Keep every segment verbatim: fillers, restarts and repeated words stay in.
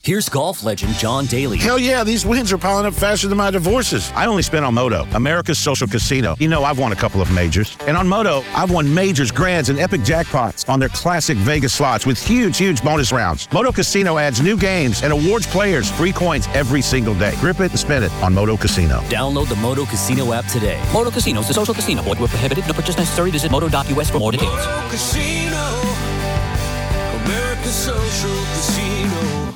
Here's golf legend John Daly. Hell yeah, these wins are piling up faster than my divorces. I only spent on Moto, America's social casino. You know, I've won a couple of majors. And on Moto, I've won majors, grands, and epic jackpots on their classic Vegas slots with huge, huge bonus rounds. Moto Casino adds new games and awards players free coins every single day. Grip it and spin it on Moto Casino. Download the Moto Casino app today. Moto Casino is a social casino. Void where prohibited. No purchase necessary. Visit moto dot u s for more details. Moto Casino, America's social casino.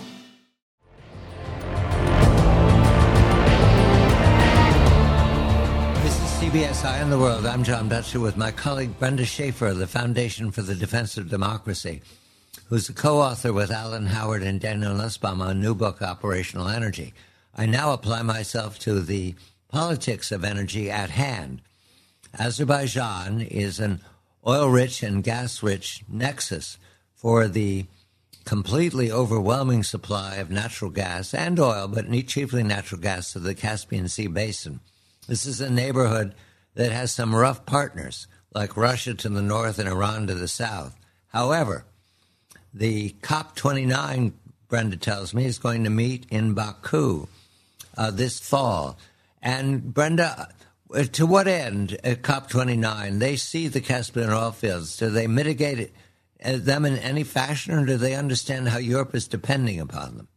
C B S Eye on the World. I'm John Betcher with my colleague Brenda Schaefer of the Foundation for the Defense of Democracy, who's a co-author with Alan Howard and Daniel Nussbaum on a new book, Operational Energy. I now apply myself to the politics of energy at hand. Azerbaijan is an oil-rich and gas-rich nexus for the completely overwhelming supply of natural gas and oil, but chiefly natural gas, to the Caspian Sea basin. This is a neighborhood that has some rough partners, like Russia to the north and Iran to the south. However, the COP twenty-nine, Brenda tells me, is going to meet in Baku uh, this fall. And Brenda, to what end at COP twenty-nine? They see the Caspian oil fields. Do they mitigate it, uh, them in any fashion, or do they understand how Europe is depending upon them?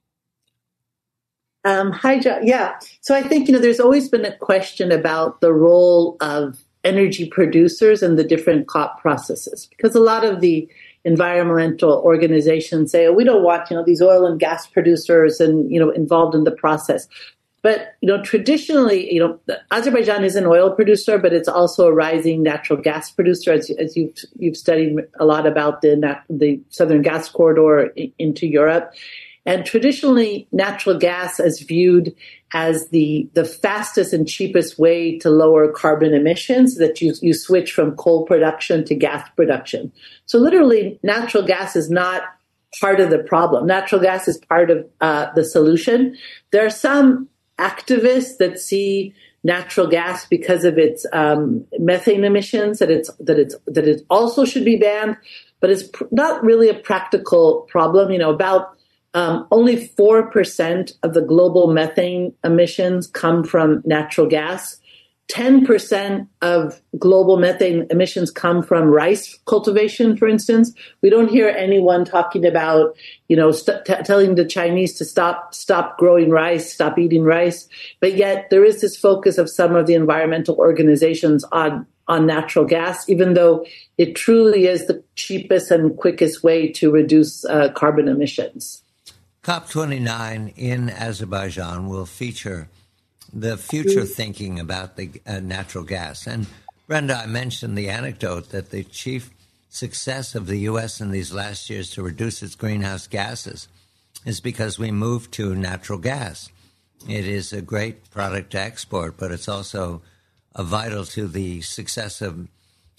Um, hi, John. Yeah. So I think, you know, there's always been a question about the role of energy producers in the different COP processes, because a lot of the environmental organizations say, oh, we don't want, you know, these oil and gas producers and, you know, involved in the process. But, you know, traditionally, you know, Azerbaijan is an oil producer, but it's also a rising natural gas producer, as, as you've, you've studied a lot about the, the Southern Gas Corridor into Europe. And traditionally, natural gas is viewed as the, the fastest and cheapest way to lower carbon emissions, that you, you switch from coal production to gas production. So literally, natural gas is not part of the problem. Natural gas is part of uh, the solution. There are some activists that see natural gas, because of its um, methane emissions, that it's that it's that it also should be banned, but it's pr- not really a practical problem. You know, about Um, only four percent of the global methane emissions come from natural gas. ten percent of global methane emissions come from rice cultivation, for instance. We don't hear anyone talking about, you know, st- t- telling the Chinese to stop stop growing rice, stop eating rice. But yet there is this focus of some of the environmental organizations on, on natural gas, even though it truly is the cheapest and quickest way to reduce uh, carbon emissions. COP twenty-nine in Azerbaijan will feature the future thinking about the uh, natural gas. And Brenda, I mentioned the anecdote that the chief success of the U S in these last years to reduce its greenhouse gases is because we moved to natural gas. It is a great product to export, but it's also uh, vital to the success of,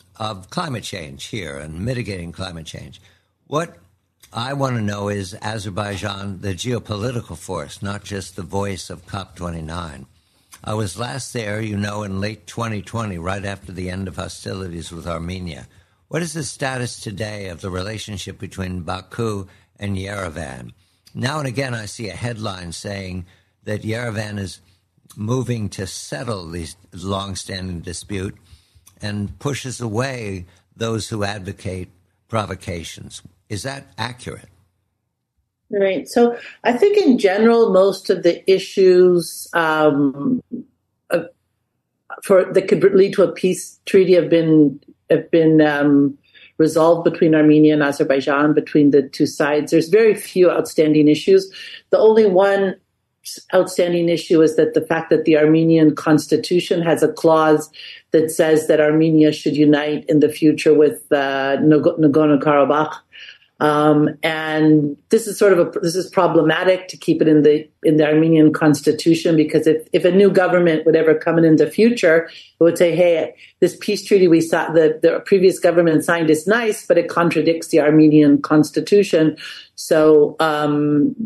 of climate change here and mitigating climate change. What I want to know is Azerbaijan, the geopolitical force, not just the voice of COP twenty-nine. I was last there, you know, in late twenty twenty, right after the end of hostilities with Armenia. What is the status today of the relationship between Baku and Yerevan? Now and again, I see a headline saying that Yerevan is moving to settle this long-standing dispute and pushes away those who advocate provocations. Is that accurate? Right. So I think in general, most of the issues um, uh, for that could lead to a peace treaty have been have been um, resolved between Armenia and Azerbaijan, between the two sides. There's very few outstanding issues. The only one outstanding issue is that the fact that the Armenian constitution has a clause that says that Armenia should unite in the future with uh, Nagorno-Karabakh. Um, and this is sort of a, this is problematic to keep it in the, in the Armenian constitution, because if, if a new government would ever come in in the future, it would say, hey, this peace treaty we saw, the, the previous government signed is nice, but it contradicts the Armenian constitution. So, um,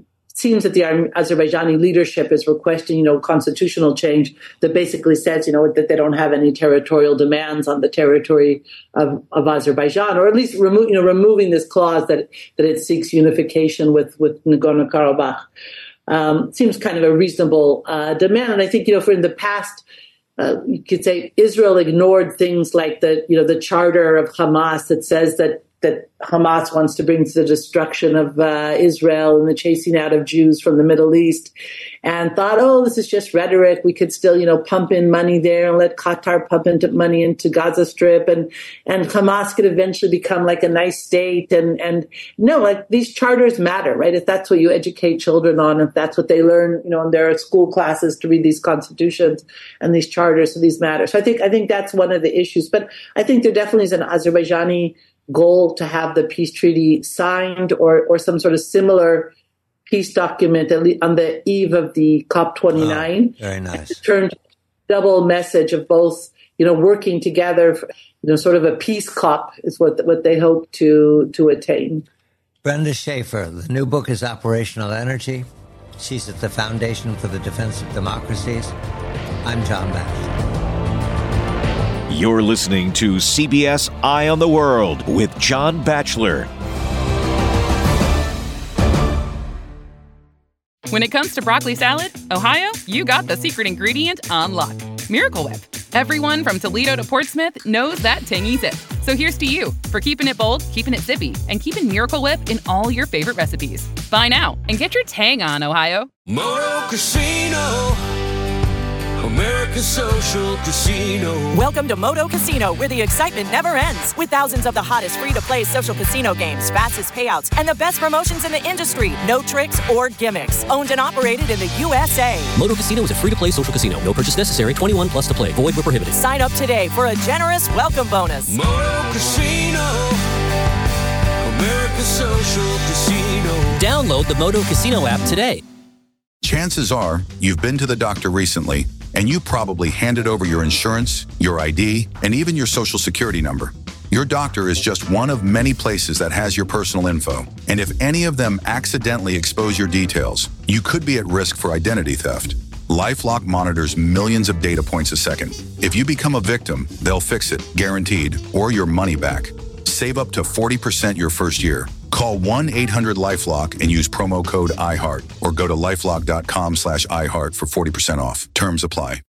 seems that the Azerbaijani leadership is requesting, you know, constitutional change that basically says, you know, that they don't have any territorial demands on the territory of, of Azerbaijan, or at least remo- you know, removing this clause that that it seeks unification with, with Nagorno-Karabakh. Um, seems kind of a reasonable uh, demand. And I think, you know, for in the past, uh, you could say Israel ignored things like the, you know, the charter of Hamas that says that that Hamas wants to bring to the destruction of uh, Israel and the chasing out of Jews from the Middle East, and thought, oh, this is just rhetoric. We could still, you know, pump in money there and let Qatar pump into money into Gaza Strip, and and Hamas could eventually become like a nice state. And and no, like these charters matter, right? If that's what you educate children on, if that's what they learn, you know, in their school classes to read these constitutions and these charters, so these matter. So I think I think that's one of the issues. But I think there definitely is an Azerbaijani goal to have the peace treaty signed, or or some sort of similar peace document at least on the eve of the COP twenty-nine. Oh, very nice. Turned double message of both, you know, working together, for, you know, sort of a peace COP is what what they hope to to attain. Brenda Schaefer, the new book is Operational Energy. She's at the Foundation for the Defense of Democracies. I'm John Batchelor. You're listening to C B S Eye on the World with John Batchelor. When it comes to broccoli salad, Ohio, you got the secret ingredient on lock. Miracle Whip. Everyone from Toledo to Portsmouth knows that tangy zip. So here's to you for keeping it bold, keeping it zippy, and keeping Miracle Whip in all your favorite recipes. Buy now and get your tang on, Ohio. Moto Casino, America's social casino. Welcome to Moto Casino, where the excitement never ends. With thousands of the hottest free-to-play social casino games, fastest payouts, and the best promotions in the industry. No tricks or gimmicks. Owned and operated in the U S A. Moto Casino is a free-to-play social casino. No purchase necessary. twenty-one plus to play. Void where prohibited. Sign up today for a generous welcome bonus. Moto Casino, America's social casino. Download the Moto Casino app today. Chances are you've been to the doctor recently, and you probably handed over your insurance, your I D, and even your social security number. Your doctor is just one of many places that has your personal info. And if any of them accidentally expose your details, you could be at risk for identity theft. LifeLock monitors millions of data points a second. If you become a victim, they'll fix it, guaranteed, or your money back. Save up to forty percent your first year. Call one eight hundred LifeLock and use promo code iHeart, or go to lifelock dot com slash iHeart for forty percent off. Terms apply.